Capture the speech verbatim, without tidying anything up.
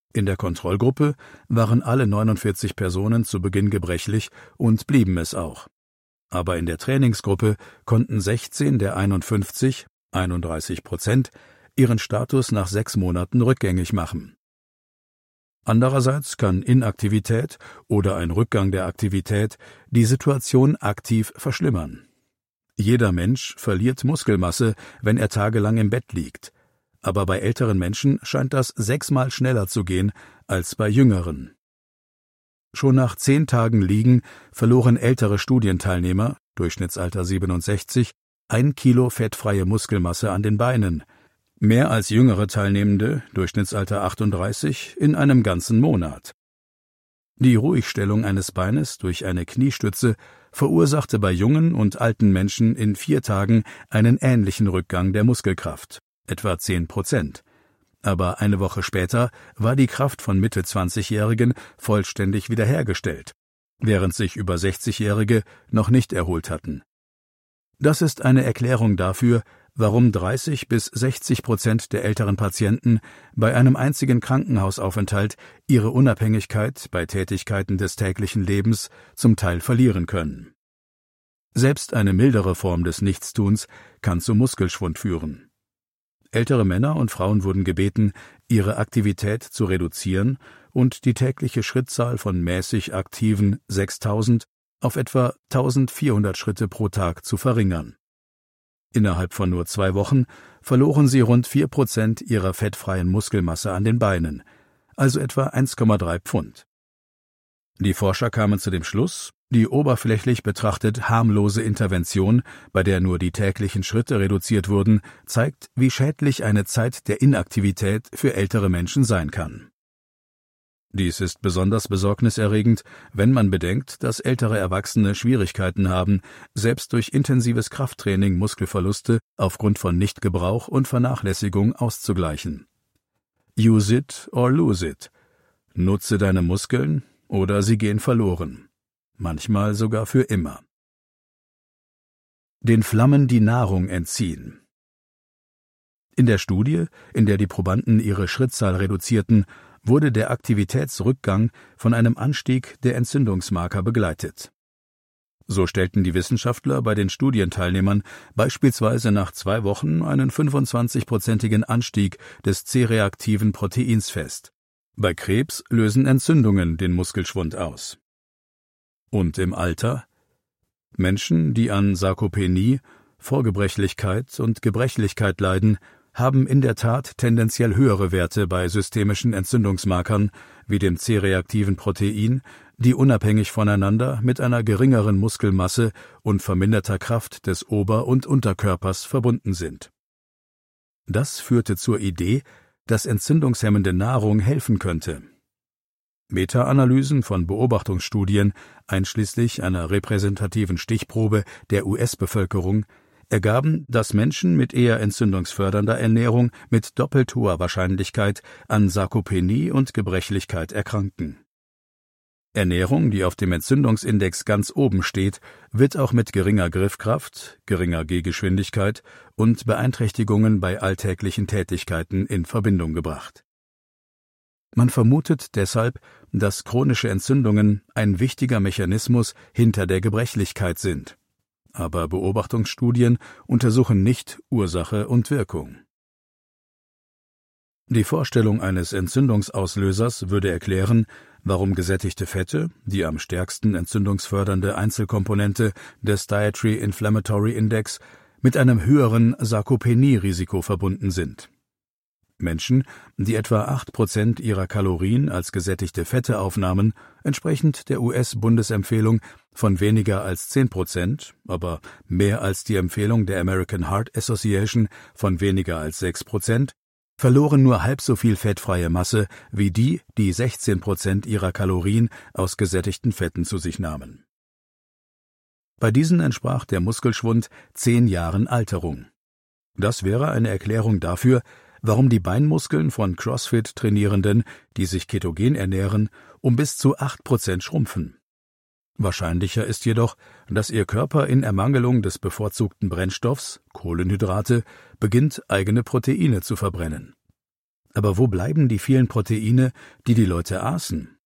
In der Kontrollgruppe waren alle neunundvierzig Personen zu Beginn gebrechlich und blieben es auch. Aber in der Trainingsgruppe konnten sechzehn der einundfünfzig, einunddreißig Prozent, ihren Status nach sechs Monaten rückgängig machen. Andererseits kann Inaktivität oder ein Rückgang der Aktivität die Situation aktiv verschlimmern. Jeder Mensch verliert Muskelmasse, wenn er tagelang im Bett liegt, aber bei älteren Menschen scheint das sechsmal schneller zu gehen als bei jüngeren. Schon nach zehn Tagen Liegen verloren ältere Studienteilnehmer, Durchschnittsalter siebenundsechzig, ein Kilo fettfreie Muskelmasse an den Beinen, mehr als jüngere Teilnehmende, Durchschnittsalter achtunddreißig, in einem ganzen Monat. Die Ruhigstellung eines Beines durch eine Kniestütze verursachte bei jungen und alten Menschen in vier Tagen einen ähnlichen Rückgang der Muskelkraft, etwa zehn Prozent. Aber eine Woche später war die Kraft von Mitte-zwanzigjährigen vollständig wiederhergestellt, während sich über sechzigjährige noch nicht erholt hatten. Das ist eine Erklärung dafür, warum dreißig bis sechzig Prozent der älteren Patienten bei einem einzigen Krankenhausaufenthalt ihre Unabhängigkeit bei Tätigkeiten des täglichen Lebens zum Teil verlieren können. Selbst eine mildere Form des Nichtstuns kann zu Muskelschwund führen. Ältere Männer und Frauen wurden gebeten, ihre Aktivität zu reduzieren und die tägliche Schrittzahl von mäßig aktiven sechstausend auf etwa eintausendvierhundert Schritte pro Tag zu verringern. Innerhalb von nur zwei Wochen verloren sie rund vier Prozent ihrer fettfreien Muskelmasse an den Beinen, also etwa eins Komma drei Pfund. Die Forscher kamen zu dem Schluss, die oberflächlich betrachtet harmlose Intervention, bei der nur die täglichen Schritte reduziert wurden, zeigt, wie schädlich eine Zeit der Inaktivität für ältere Menschen sein kann. Dies ist besonders besorgniserregend, wenn man bedenkt, dass ältere Erwachsene Schwierigkeiten haben, selbst durch intensives Krafttraining Muskelverluste aufgrund von Nichtgebrauch und Vernachlässigung auszugleichen. Use it or lose it. Nutze deine Muskeln oder sie gehen verloren. Manchmal sogar für immer. Den Flammen die Nahrung entziehen. In der Studie, in der die Probanden ihre Schrittzahl reduzierten, wurde der Aktivitätsrückgang von einem Anstieg der Entzündungsmarker begleitet. So stellten die Wissenschaftler bei den Studienteilnehmern beispielsweise nach zwei Wochen einen fünfundzwanzigprozentigen Anstieg des C-reaktiven Proteins fest. Bei Krebs lösen Entzündungen den Muskelschwund aus. Und im Alter? Menschen, die an Sarkopenie, Vorgebrechlichkeit und Gebrechlichkeit leiden, haben in der Tat tendenziell höhere Werte bei systemischen Entzündungsmarkern wie dem C-reaktiven Protein, die unabhängig voneinander mit einer geringeren Muskelmasse und verminderter Kraft des Ober- und Unterkörpers verbunden sind. Das führte zur Idee, dass entzündungshemmende Nahrung helfen könnte. Meta-Analysen von Beobachtungsstudien, einschließlich einer repräsentativen Stichprobe der U S-Bevölkerung, ergaben, dass Menschen mit eher entzündungsfördernder Ernährung mit doppelt hoher Wahrscheinlichkeit an Sarkopenie und Gebrechlichkeit erkranken. Ernährung, die auf dem Entzündungsindex ganz oben steht, wird auch mit geringer Griffkraft, geringer Gehgeschwindigkeit und Beeinträchtigungen bei alltäglichen Tätigkeiten in Verbindung gebracht. Man vermutet deshalb, dass chronische Entzündungen ein wichtiger Mechanismus hinter der Gebrechlichkeit sind. Aber Beobachtungsstudien untersuchen nicht Ursache und Wirkung. Die Vorstellung eines Entzündungsauslösers würde erklären, warum gesättigte Fette, die am stärksten entzündungsfördernde Einzelkomponente des Dietary Inflammatory Index, mit einem höheren Sarkopenie-Risiko verbunden sind. Menschen, die etwa acht Prozent ihrer Kalorien als gesättigte Fette aufnahmen, entsprechend der U S-Bundesempfehlung von weniger als zehn Prozent, aber mehr als die Empfehlung der American Heart Association von weniger als sechs Prozent, verloren nur halb so viel fettfreie Masse wie die, die sechzehn Prozent ihrer Kalorien aus gesättigten Fetten zu sich nahmen. Bei diesen entsprach der Muskelschwund zehn Jahren Alterung. Das wäre eine Erklärung dafür, warum die Beinmuskeln von CrossFit-Trainierenden, die sich ketogen ernähren, um bis zu acht Prozent schrumpfen. Wahrscheinlicher ist jedoch, dass ihr Körper in Ermangelung des bevorzugten Brennstoffs, Kohlenhydrate, beginnt, eigene Proteine zu verbrennen. Aber wo bleiben die vielen Proteine, die die Leute aßen?